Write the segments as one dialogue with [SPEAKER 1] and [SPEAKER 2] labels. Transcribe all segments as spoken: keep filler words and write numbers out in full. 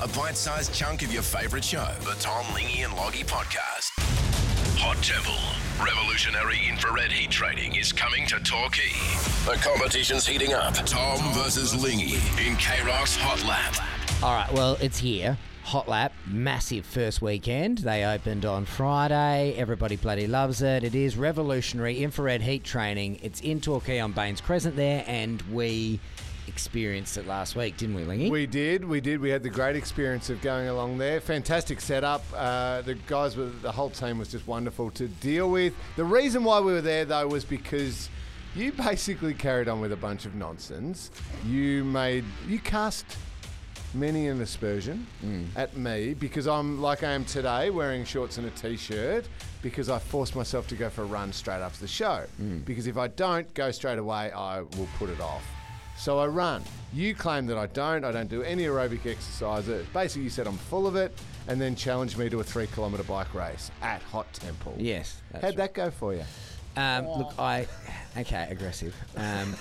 [SPEAKER 1] a bite-sized chunk of your favourite show. The Tom, Lingy and Loggy Podcast. Hot Temple. Revolutionary infrared heat trading is coming to Torquay. The competition's heating up. Tom versus Lingy in K-Rock's Hot Lap.
[SPEAKER 2] All right, well, it's here. Hot Lap, massive first weekend. They opened on Friday. Everybody bloody loves it. It is revolutionary infrared heat training. It's in Torquay on Baines Crescent there, and we experienced it last week, didn't we, Lingy?
[SPEAKER 3] We did, we did. We had the great experience of going along there. Fantastic setup. Uh, the guys, were, the whole team was just wonderful to deal with. The reason why we were there, though, was because you basically carried on with a bunch of nonsense. You made, you cast many an aspersion mm. at me because I'm like I am today, wearing shorts and a t-shirt, because I forced myself to go for a run straight after the show. Mm. Because if I don't go straight away, I will put it off. So I run. You claim that I don't. I don't do any aerobic exercise. Basically, you said I'm full of it, and then challenged me to a three-kilometre bike race at Hot Temple.
[SPEAKER 2] Yes.
[SPEAKER 3] How'd
[SPEAKER 2] right.
[SPEAKER 3] that go for you?
[SPEAKER 2] Um, oh. Look, I... Okay, aggressive. Um,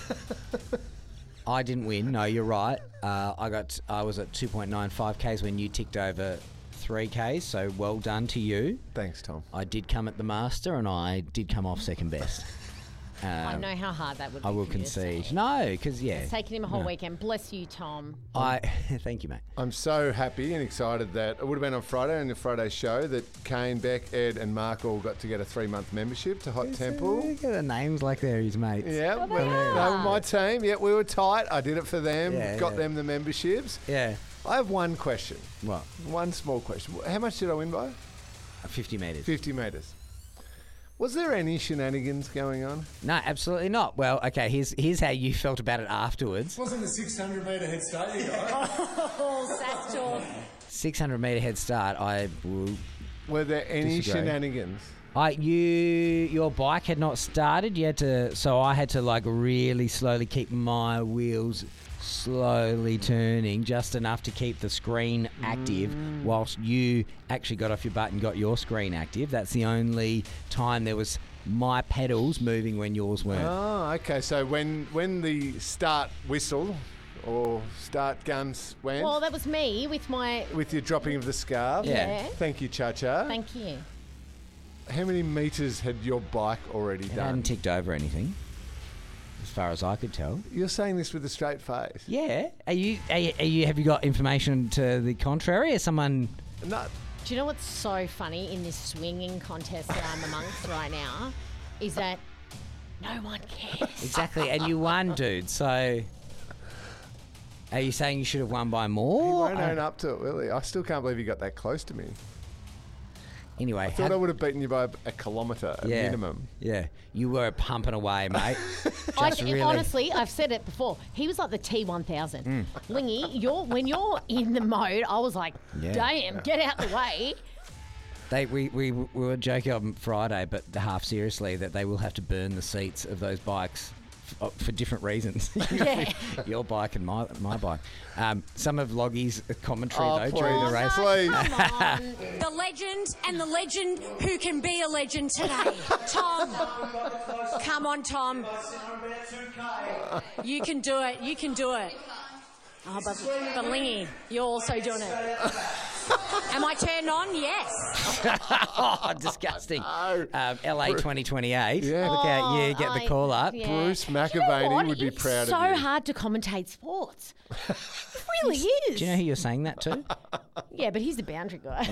[SPEAKER 2] I didn't win. No, you're right. Uh, I got. I was at two point nine five kays when you ticked over three kays, so well done to you.
[SPEAKER 3] Thanks, Tom.
[SPEAKER 2] I did come at the master, and I did come off second best.
[SPEAKER 4] Um, I know how hard that would be.
[SPEAKER 2] I will
[SPEAKER 4] for
[SPEAKER 2] concede. No, because, yeah.
[SPEAKER 4] It's taken him a whole
[SPEAKER 2] no.
[SPEAKER 4] weekend. Bless you, Tom.
[SPEAKER 2] I Thank you, mate.
[SPEAKER 3] I'm so happy and excited that it would have been on Friday, in the Friday show, that Kane, Beck, Ed and Mark all got to get a three-month membership to Hot
[SPEAKER 2] Yes,
[SPEAKER 3] Temple.
[SPEAKER 2] Look at the names like they're his mates.
[SPEAKER 3] Yeah,
[SPEAKER 4] Oh,
[SPEAKER 3] well, they were my team. Yeah, we were tight. I did it for them,
[SPEAKER 2] Yeah,
[SPEAKER 3] got
[SPEAKER 2] yeah.
[SPEAKER 3] them the memberships.
[SPEAKER 2] Yeah.
[SPEAKER 3] I have one question.
[SPEAKER 2] What?
[SPEAKER 3] One small question. How much did I win by?
[SPEAKER 2] fifty metres.
[SPEAKER 3] fifty metres. Was there any shenanigans going on?
[SPEAKER 2] No, absolutely not. Well, okay, here's here's how you felt about it afterwards.
[SPEAKER 5] Wasn't a six hundred metre head start you got?
[SPEAKER 4] Oh, sass talk.
[SPEAKER 2] six hundred metre head start, I will...
[SPEAKER 3] Were there any
[SPEAKER 2] Disagree.
[SPEAKER 3] shenanigans?
[SPEAKER 2] I, you, your bike had not started. You had to, so I had to like really slowly keep my wheels slowly turning, just enough to keep the screen active, mm. whilst you actually got off your butt and got your screen active. That's the only time there was my pedals moving when yours weren't.
[SPEAKER 3] Oh, okay. So when when the start whistle or start guns went,
[SPEAKER 4] Well, that was me with my...
[SPEAKER 3] with your dropping of the scarf.
[SPEAKER 4] Yeah.
[SPEAKER 3] Thank you, Cha Cha.
[SPEAKER 4] Thank you.
[SPEAKER 3] How many metres had your bike already
[SPEAKER 2] It
[SPEAKER 3] done?
[SPEAKER 2] hadn't ticked over anything, as far as I could tell.
[SPEAKER 3] You're saying this with a straight face.
[SPEAKER 2] Yeah. Are you? Are you? Are you have you got information to the contrary? Is someone?
[SPEAKER 3] No.
[SPEAKER 4] Do you know what's so funny in this swinging contest that I'm amongst right now? Is that no one cares.
[SPEAKER 2] Exactly, and you won, dude. So, are you saying you should have won by
[SPEAKER 3] He
[SPEAKER 2] more?
[SPEAKER 3] won't
[SPEAKER 2] Uh,
[SPEAKER 3] own up to it, will he? I still can't believe he got that close to me.
[SPEAKER 2] Anyway,
[SPEAKER 3] I thought
[SPEAKER 2] how-
[SPEAKER 3] I would have beaten you by a, a kilometre, a
[SPEAKER 2] yeah,
[SPEAKER 3] minimum.
[SPEAKER 2] Yeah, you were pumping away, mate.
[SPEAKER 4] I,
[SPEAKER 2] Just really.
[SPEAKER 4] Honestly, I've said it before. He was like the T one thousand. Mm. Lingy, you're, when you're in the mode, I was like,
[SPEAKER 2] Yeah.
[SPEAKER 4] damn, get out the way.
[SPEAKER 2] They, we, we, we were joking on Friday, but half seriously, that they will have to burn the seats of those bikes f- for different reasons.
[SPEAKER 4] Yeah.
[SPEAKER 2] Your bike and my my bike. Um, some of Loggy's commentary,
[SPEAKER 3] Oh,
[SPEAKER 2] though,
[SPEAKER 3] please.
[SPEAKER 2] during the
[SPEAKER 4] Oh,
[SPEAKER 2] race.
[SPEAKER 4] no,
[SPEAKER 3] Please.
[SPEAKER 4] come on.
[SPEAKER 6] The legend and the legend who can be a legend today. Tom. Come on, Tom. You can do it. You can do it. Oh, but, but Lingy, you're also doing it. Am I turned on? Yes.
[SPEAKER 2] Oh, disgusting.
[SPEAKER 3] No.
[SPEAKER 2] Um, L A twenty twenty-eight.
[SPEAKER 3] Yeah.
[SPEAKER 2] Look out, you get the
[SPEAKER 4] I-
[SPEAKER 2] call up.
[SPEAKER 4] yeah.
[SPEAKER 3] Bruce
[SPEAKER 4] Do you know
[SPEAKER 3] McAvaney
[SPEAKER 4] what?
[SPEAKER 3] would be
[SPEAKER 4] It's
[SPEAKER 3] proud
[SPEAKER 4] so
[SPEAKER 3] of you.
[SPEAKER 4] hard to commentate sports. It really is.
[SPEAKER 2] Do you know who you're saying that to?
[SPEAKER 4] Yeah, but he's the boundary guy.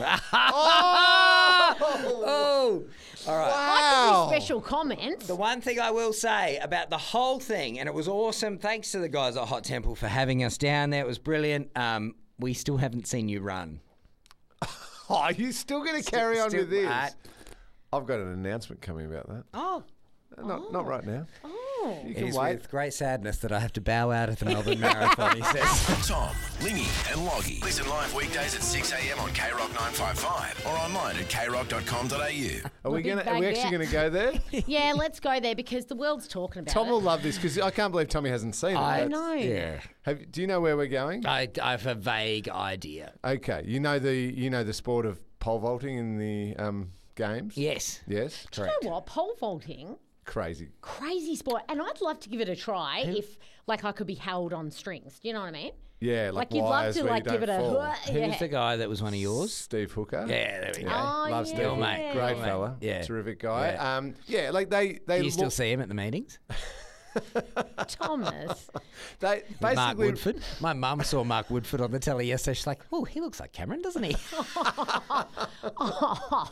[SPEAKER 2] Oh! All right.
[SPEAKER 3] Wow.
[SPEAKER 4] That's a special comment.
[SPEAKER 2] The one thing I will say about the whole thing, and it was awesome, thanks to the guys at Hot Temple for having us down there. It was brilliant. Um, we still haven't seen you run.
[SPEAKER 3] Oh, are you still going to carry on
[SPEAKER 2] still-
[SPEAKER 3] with this?
[SPEAKER 2] uh,
[SPEAKER 3] I've got an announcement coming about that.
[SPEAKER 2] Oh.
[SPEAKER 3] Not, not right now.
[SPEAKER 4] Oh.
[SPEAKER 3] You
[SPEAKER 2] It
[SPEAKER 3] can
[SPEAKER 2] is
[SPEAKER 3] wait.
[SPEAKER 2] with great sadness that I have to bow out at the Melbourne Marathon, he says.
[SPEAKER 1] Tom, Lingy and Loggy. Listen live weekdays at six a.m. on K Rock nine fifty-five or online at k rock dot com dot a u.
[SPEAKER 3] Are we
[SPEAKER 4] Big
[SPEAKER 3] going? Are we
[SPEAKER 4] bag
[SPEAKER 3] actually
[SPEAKER 4] out.
[SPEAKER 3] going to go there?
[SPEAKER 4] Yeah, let's go there because the world's talking about
[SPEAKER 3] Tom
[SPEAKER 4] it.
[SPEAKER 3] will love this because I can't believe Tommy hasn't seen it.
[SPEAKER 2] I
[SPEAKER 3] That's-
[SPEAKER 4] know.
[SPEAKER 2] Yeah.
[SPEAKER 3] Have, do you know where we're going?
[SPEAKER 2] I, I have a vague idea.
[SPEAKER 3] Okay, you know the you know the sport of pole vaulting in the um, games.
[SPEAKER 2] Yes.
[SPEAKER 3] Yes.
[SPEAKER 4] You know what? Pole vaulting
[SPEAKER 3] Crazy.
[SPEAKER 4] Crazy sport. And I'd love to give it a try if, like, I could be held on strings. Do you know what I mean?
[SPEAKER 3] Yeah, like,
[SPEAKER 4] Like, you'd love
[SPEAKER 3] wires
[SPEAKER 4] to,
[SPEAKER 3] where
[SPEAKER 4] like,
[SPEAKER 3] you
[SPEAKER 4] give it
[SPEAKER 3] don't
[SPEAKER 4] a...
[SPEAKER 3] fall.
[SPEAKER 2] Who's
[SPEAKER 4] Yeah.
[SPEAKER 2] the guy that was one of yours?
[SPEAKER 3] Steve Hooker.
[SPEAKER 2] Yeah, there we go.
[SPEAKER 4] Oh,
[SPEAKER 3] Love
[SPEAKER 4] yeah.
[SPEAKER 3] Steve,
[SPEAKER 2] mate.
[SPEAKER 3] Great
[SPEAKER 2] Mate.
[SPEAKER 3] fella.
[SPEAKER 2] Yeah.
[SPEAKER 3] Terrific guy.
[SPEAKER 2] Yeah.
[SPEAKER 3] Um, yeah, like they... they
[SPEAKER 2] Do you still
[SPEAKER 3] look-
[SPEAKER 2] see him at the meetings?
[SPEAKER 4] Thomas.
[SPEAKER 3] They
[SPEAKER 2] Mark
[SPEAKER 3] basically...
[SPEAKER 2] Woodford. My mum saw Mark Woodford on the telly yesterday. She's like, oh, he looks like Cameron, doesn't he?
[SPEAKER 4] Oh,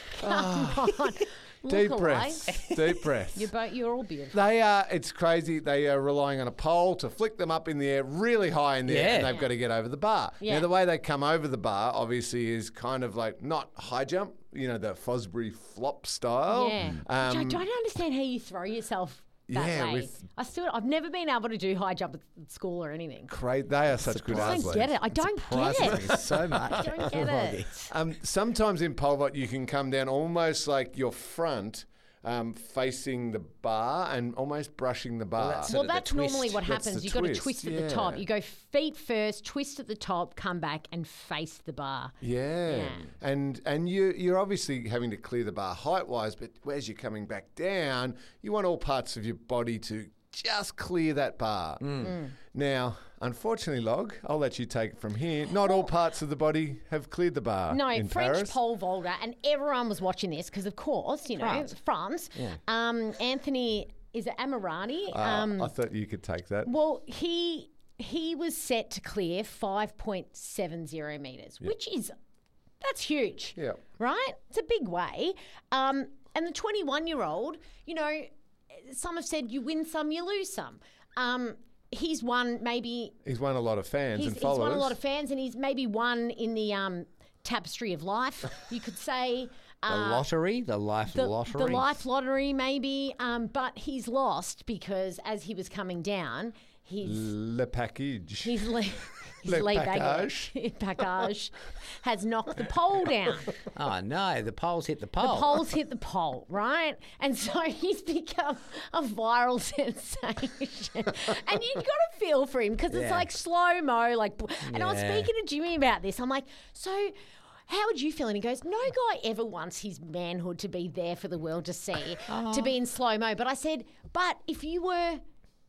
[SPEAKER 4] come on.
[SPEAKER 3] Deep
[SPEAKER 4] Look
[SPEAKER 3] breaths. Deep breaths.
[SPEAKER 4] You're, both, you're all beautiful.
[SPEAKER 3] They are, it's crazy. They are relying on a pole to flick them up in the air, really high in the air,
[SPEAKER 2] Yeah.
[SPEAKER 3] and they've got to get over the bar.
[SPEAKER 4] Yeah.
[SPEAKER 3] Now, the way they come over the bar, obviously, is kind of like not high jump, you know, the Fosbury flop style.
[SPEAKER 4] Yeah.
[SPEAKER 3] Um,
[SPEAKER 4] Which I don't understand how you throw yourself that
[SPEAKER 3] Yeah,
[SPEAKER 4] way.
[SPEAKER 3] with-
[SPEAKER 4] I still, I've never been able to do high jump at school or anything.
[SPEAKER 3] Cra- they are such good
[SPEAKER 4] I
[SPEAKER 3] athletes.
[SPEAKER 4] don't get it. I don't get
[SPEAKER 2] Surprising
[SPEAKER 4] it.
[SPEAKER 2] so much.
[SPEAKER 4] I don't get it.
[SPEAKER 3] Um, sometimes in pole vault, you can come down almost like your front um, facing the bar and almost brushing the bar.
[SPEAKER 2] that's
[SPEAKER 4] Well,
[SPEAKER 2] Sort of the
[SPEAKER 4] that's normally
[SPEAKER 2] twist.
[SPEAKER 4] what
[SPEAKER 3] That's
[SPEAKER 4] happens.
[SPEAKER 3] the
[SPEAKER 4] You've got to
[SPEAKER 3] twist,
[SPEAKER 4] twist at
[SPEAKER 3] yeah.
[SPEAKER 4] the top. You go feet first, twist at the top, come back and face the bar.
[SPEAKER 3] Yeah.
[SPEAKER 4] Yeah.
[SPEAKER 3] and and you you're obviously having to clear the bar height wise, but as you're coming back down, you want all parts of your body to just clear that bar.
[SPEAKER 4] Mm.
[SPEAKER 3] Now, unfortunately, Log, I'll let you take it from here. Not all parts of the body have cleared the bar.
[SPEAKER 4] No,
[SPEAKER 3] in
[SPEAKER 4] French
[SPEAKER 3] Paris.
[SPEAKER 4] pole vaulter, and everyone was watching this because, of course, you know,
[SPEAKER 2] France.
[SPEAKER 4] France. Um, Anthony, is it Amirani?
[SPEAKER 3] Uh,
[SPEAKER 4] um,
[SPEAKER 3] I thought you could take that.
[SPEAKER 4] Well, he he was set to clear five point seven zero metres, which is, that's huge.
[SPEAKER 3] Yeah.
[SPEAKER 4] Right? It's a big way. Um, and the twenty-one-year-old, you know, some have said you win some, you lose some. Um, he's won maybe,
[SPEAKER 3] He's won a lot of fans
[SPEAKER 4] he's,
[SPEAKER 3] and
[SPEAKER 4] he's
[SPEAKER 3] followers.
[SPEAKER 4] won a lot of fans, and he's maybe won in the um, tapestry of life, you could say.
[SPEAKER 2] The
[SPEAKER 4] Uh,
[SPEAKER 2] lottery, the life
[SPEAKER 4] the,
[SPEAKER 2] lottery.
[SPEAKER 4] the life lottery, maybe, um, but he's lost because as he was coming down, he's
[SPEAKER 3] Le package.
[SPEAKER 4] his le- his
[SPEAKER 3] Le
[SPEAKER 4] leg
[SPEAKER 3] package.
[SPEAKER 4] baggage package has knocked the pole down.
[SPEAKER 2] Oh, no, the poles hit the pole.
[SPEAKER 4] The pole's hit the pole, right? And so he's become a viral sensation. And you've got to feel for him because it's
[SPEAKER 2] Yeah.
[SPEAKER 4] like slow mo, like. And I was
[SPEAKER 2] Yeah.
[SPEAKER 4] speaking to Jimmy about this. I'm like, so. How would you feel? And he goes, no guy ever wants his manhood to be there for the world to see, to be in slow mo. But I said, but if you were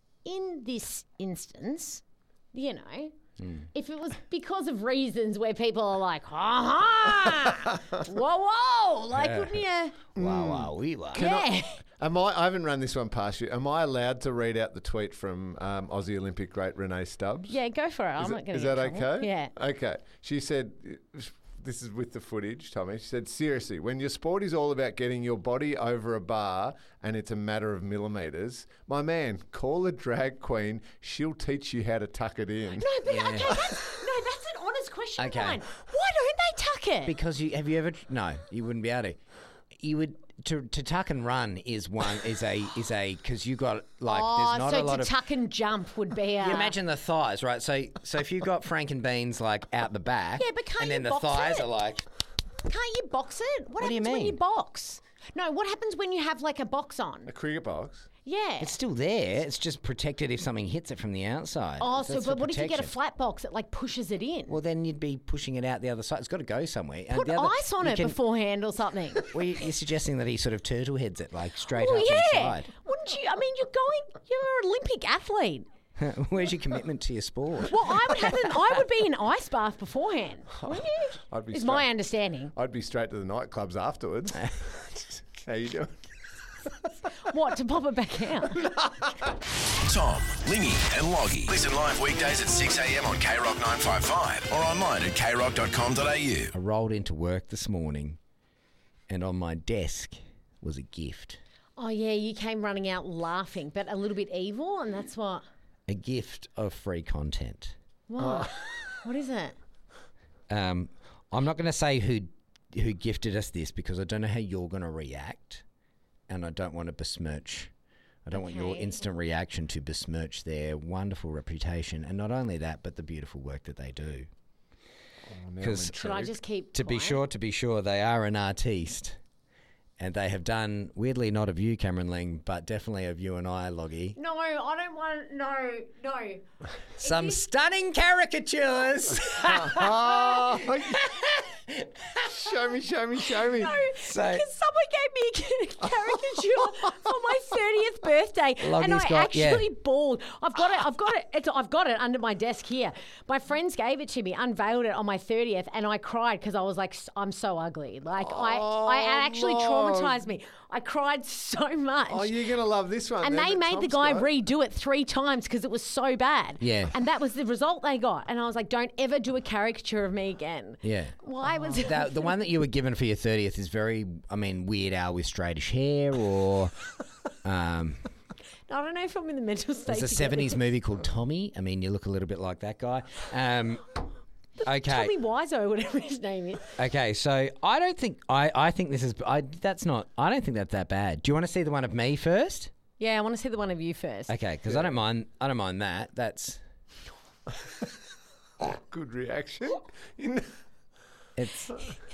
[SPEAKER 4] in this instance, you know, if it was because of reasons where people are like, aha, whoa, whoa, like, wouldn't you?
[SPEAKER 2] Wow, wow, we were.
[SPEAKER 4] Yeah.
[SPEAKER 3] Am I, I haven't run this one past you. Am I allowed to read out the tweet from um, Aussie Olympic great Renee Stubbs?
[SPEAKER 4] Yeah, go for it. I'm
[SPEAKER 3] Is,
[SPEAKER 4] not
[SPEAKER 3] it,
[SPEAKER 4] going to
[SPEAKER 3] is
[SPEAKER 4] get
[SPEAKER 3] that
[SPEAKER 4] in trouble.
[SPEAKER 3] okay?
[SPEAKER 4] Yeah.
[SPEAKER 3] Okay. She said, this is with the footage, Tommy. She said, seriously, when your sport is all about getting your body over a bar and it's a matter of millimetres, my man, call a drag queen. She'll teach you how to tuck it in.
[SPEAKER 4] No, but okay, that's, no, that's an honest question of
[SPEAKER 2] Okay.
[SPEAKER 4] mine. Why don't they tuck it?
[SPEAKER 2] Because you have you ever? No, you wouldn't be able to. You would to to tuck and run is one is a is a because you got like
[SPEAKER 4] oh,
[SPEAKER 2] there's not
[SPEAKER 4] so
[SPEAKER 2] a lot
[SPEAKER 4] to
[SPEAKER 2] of.
[SPEAKER 4] tuck and jump would be a...
[SPEAKER 2] You imagine the thighs, right? So so if you've got Frankenbeans like out the back,
[SPEAKER 4] Yeah, but can't
[SPEAKER 2] and then
[SPEAKER 4] you
[SPEAKER 2] the
[SPEAKER 4] box
[SPEAKER 2] thighs
[SPEAKER 4] it?
[SPEAKER 2] are like.
[SPEAKER 4] Can't you box it? What,
[SPEAKER 2] What do you
[SPEAKER 4] happens when you
[SPEAKER 2] mean?
[SPEAKER 4] box? No, what happens when you have like a box on?
[SPEAKER 3] A cricket box.
[SPEAKER 4] Yeah.
[SPEAKER 2] It's still there. It's just protected if something hits it from the outside.
[SPEAKER 4] oh, so
[SPEAKER 2] That's
[SPEAKER 4] but
[SPEAKER 2] for
[SPEAKER 4] what if you get a
[SPEAKER 2] protection.
[SPEAKER 4] flat box that like pushes it in?
[SPEAKER 2] Well, then you'd be pushing it out the other side. It's got to go somewhere. And
[SPEAKER 4] Put
[SPEAKER 2] the other-
[SPEAKER 4] ice on
[SPEAKER 2] you
[SPEAKER 4] it
[SPEAKER 2] can-
[SPEAKER 4] beforehand or something.
[SPEAKER 2] Well, you- you're suggesting that he sort of turtle heads it like straight
[SPEAKER 4] Oh
[SPEAKER 2] up
[SPEAKER 4] yeah.
[SPEAKER 2] inside.
[SPEAKER 4] Wouldn't you? I mean, you're going. You're an Olympic athlete.
[SPEAKER 2] Where's your commitment to your sport?
[SPEAKER 4] Well, I would have an. I would be in ice bath beforehand. Wouldn't you?
[SPEAKER 3] I'd be
[SPEAKER 4] Is
[SPEAKER 3] straight-
[SPEAKER 4] my understanding.
[SPEAKER 3] I'd be straight to the nightclubs afterwards. How you doing?
[SPEAKER 4] What, to pop it back out?
[SPEAKER 1] Tom, Lingy and Loggy. Listen live weekdays at six a.m. on K Rock nine fifty-five or online at k rock dot com dot a u.
[SPEAKER 2] I rolled into work this morning, and on my desk was a gift.
[SPEAKER 4] Oh yeah, you came running out laughing, but a little bit evil, and that's what.
[SPEAKER 2] A gift of free content.
[SPEAKER 4] What? What is it?
[SPEAKER 2] Um, I'm not going to say who who gifted us this because I don't know how you're going to react, and I don't want to besmirch. I don't want your
[SPEAKER 4] Okay.
[SPEAKER 2] instant reaction to besmirch their wonderful reputation, and not only that, but the beautiful work that they do. Because
[SPEAKER 4] Should I just keep?
[SPEAKER 2] to be
[SPEAKER 4] quiet?
[SPEAKER 2] sure, to be sure, they are an artiste, and they have done weirdly not of you, Cameron Ling, but definitely of you and I, Loggy.
[SPEAKER 4] No, I don't want. No, no.
[SPEAKER 2] Some stunning caricatures.
[SPEAKER 3] Oh, Show me, show me, show me.
[SPEAKER 4] No,
[SPEAKER 2] So-
[SPEAKER 4] because someone gave me a caricature for my thirtieth birthday, and
[SPEAKER 2] Loggie's
[SPEAKER 4] I
[SPEAKER 2] got- yeah.
[SPEAKER 4] actually bawled. I've got it. I've got it. It's, I've got it under my desk here. My friends gave it to me, unveiled it on my thirtieth, and I cried because I was like, I'm so ugly. Like I, I it actually
[SPEAKER 3] Mog.
[SPEAKER 4] traumatized me. I cried so much.
[SPEAKER 3] Oh, you're going to love this one.
[SPEAKER 4] And
[SPEAKER 3] then
[SPEAKER 4] they
[SPEAKER 3] that
[SPEAKER 4] made the
[SPEAKER 3] Tom's
[SPEAKER 4] guy
[SPEAKER 3] got.
[SPEAKER 4] redo it three times because it was so bad.
[SPEAKER 2] Yeah.
[SPEAKER 4] And that was the result they got. And I was like, don't ever do a caricature of me again.
[SPEAKER 2] Yeah.
[SPEAKER 4] Why was it?
[SPEAKER 2] The, the one that you were given for your thirtieth is very, I mean, Weird Al with straightish hair, or um,
[SPEAKER 4] I don't know if I'm in the mental state.
[SPEAKER 2] there's a
[SPEAKER 4] to get
[SPEAKER 2] seventies
[SPEAKER 4] this.
[SPEAKER 2] movie called Tommy. I mean, you look a little bit like that guy. Um, okay.
[SPEAKER 4] Tommy Wiseau, whatever his name is.
[SPEAKER 2] Okay, so I don't think I, I think this is I that's not I don't think that's that bad. Do you want to see the one of me first?
[SPEAKER 4] Yeah, I want to see the one of you first.
[SPEAKER 2] Okay, because I don't mind I don't mind that. That's
[SPEAKER 3] Good reaction. You know-
[SPEAKER 2] it's.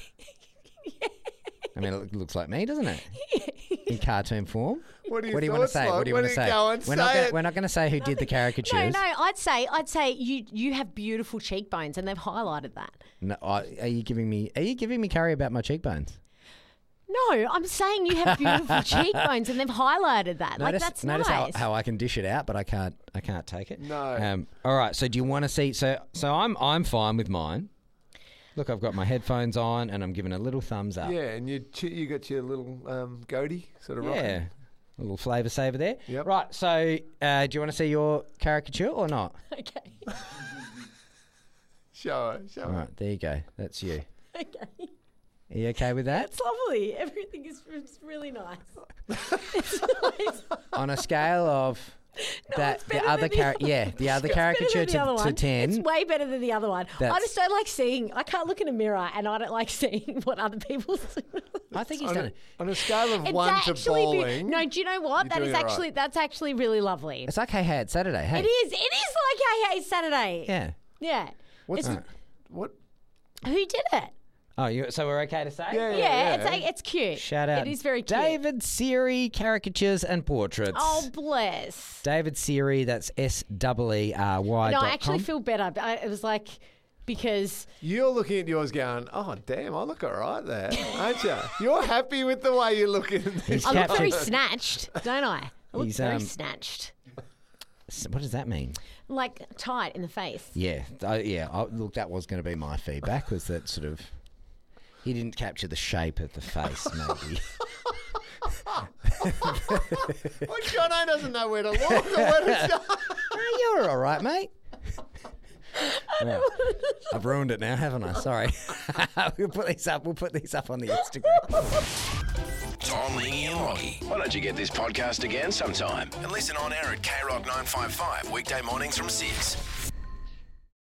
[SPEAKER 2] I mean, it looks like me, doesn't it? In cartoon form.
[SPEAKER 3] What do you
[SPEAKER 2] What do you want to
[SPEAKER 3] thoughts
[SPEAKER 2] say?
[SPEAKER 3] like?
[SPEAKER 2] What do you
[SPEAKER 3] Why
[SPEAKER 2] want to
[SPEAKER 3] don't
[SPEAKER 2] say?
[SPEAKER 3] you go and
[SPEAKER 2] we're not
[SPEAKER 3] say
[SPEAKER 2] gonna,
[SPEAKER 3] it?
[SPEAKER 2] we're not going to say who did the caricatures.
[SPEAKER 4] No, no, I'd say I'd say you you have beautiful cheekbones, and they've highlighted that.
[SPEAKER 2] No, I- are you giving me? Are you giving me curry about my cheekbones?
[SPEAKER 4] No, I'm saying you have beautiful cheekbones, and they've highlighted that.
[SPEAKER 2] Notice,
[SPEAKER 4] like that's
[SPEAKER 2] notice
[SPEAKER 4] nice.
[SPEAKER 2] how, how I can dish it out, but I can't. I can't take it.
[SPEAKER 3] No.
[SPEAKER 2] Um, all right. So do you want to see? So so I'm I'm fine with mine. Look, I've got my headphones on, and I'm giving a little thumbs up.
[SPEAKER 3] Yeah, and you ch- you got your little um, goatee sort of
[SPEAKER 2] Yeah.
[SPEAKER 3] rocking.
[SPEAKER 2] A little flavour saver there.
[SPEAKER 3] Yep.
[SPEAKER 2] Right. So uh, do you want to see your caricature or not?
[SPEAKER 4] okay.
[SPEAKER 3] Show it, show
[SPEAKER 2] All
[SPEAKER 3] it.
[SPEAKER 2] right. There you go. That's you.
[SPEAKER 4] Okay.
[SPEAKER 2] Are you okay with that?
[SPEAKER 4] It's lovely. Everything is it's really nice. It's nice.
[SPEAKER 2] On a scale of that
[SPEAKER 4] it's
[SPEAKER 2] the
[SPEAKER 4] better
[SPEAKER 2] other
[SPEAKER 4] than the
[SPEAKER 2] char-
[SPEAKER 4] other
[SPEAKER 2] yeah the other
[SPEAKER 4] It's better
[SPEAKER 2] caricature
[SPEAKER 4] than the other
[SPEAKER 2] to, to
[SPEAKER 4] one.
[SPEAKER 2] ten.
[SPEAKER 4] It's way better than the other one. I
[SPEAKER 2] That's-
[SPEAKER 4] just don't like seeing. I can't look in a mirror, and I don't like seeing what other people see.
[SPEAKER 2] I think he's
[SPEAKER 3] On
[SPEAKER 2] done
[SPEAKER 3] a,
[SPEAKER 2] it.
[SPEAKER 3] on a scale of
[SPEAKER 4] It's
[SPEAKER 3] one to
[SPEAKER 4] actually be-
[SPEAKER 3] bowling.
[SPEAKER 4] no, do you know what?
[SPEAKER 3] you're
[SPEAKER 4] That is
[SPEAKER 3] doing it right.
[SPEAKER 4] actually that's actually really lovely.
[SPEAKER 2] It's like Hey Hey It's Saturday. Hey.
[SPEAKER 4] It is. It is like Hey Hey Saturday.
[SPEAKER 2] Yeah.
[SPEAKER 4] Yeah.
[SPEAKER 3] What's
[SPEAKER 4] It's-
[SPEAKER 3] the, what?
[SPEAKER 4] Who did it?
[SPEAKER 2] Oh, you, so we're okay to say?
[SPEAKER 3] Yeah,
[SPEAKER 4] Yeah,
[SPEAKER 3] yeah,
[SPEAKER 4] it's like, it's cute.
[SPEAKER 2] Shout out.
[SPEAKER 4] It is very cute.
[SPEAKER 2] David Seary Caricatures and Portraits.
[SPEAKER 4] Oh, bless.
[SPEAKER 2] David Seary, that's S E E R Y.
[SPEAKER 4] No, I actually feel better. But I, it was like because
[SPEAKER 3] You're looking at yours going, oh, damn, I look all right there, aren't you? You're happy with the way you're looking.
[SPEAKER 2] He's
[SPEAKER 4] I look very
[SPEAKER 2] captured-
[SPEAKER 4] snatched, don't I? I look
[SPEAKER 2] He's,
[SPEAKER 4] very
[SPEAKER 2] um,
[SPEAKER 4] snatched,
[SPEAKER 2] What does that mean?
[SPEAKER 4] like tight in the face.
[SPEAKER 2] Yeah, uh, yeah. I, look, that was going to be my feedback. Was that sort of he didn't capture the shape of the face, maybe.
[SPEAKER 3] Well, Jono doesn't know where to look or where to start.
[SPEAKER 2] Oh, you're all right, mate. Right. I've ruined it now, haven't I? Sorry. We'll put these up. We'll put these up on the Instagram.
[SPEAKER 1] Tom, Lingy and Loggy. Why don't you get this podcast again sometime and listen on air at K Rock nine five five weekday mornings from six.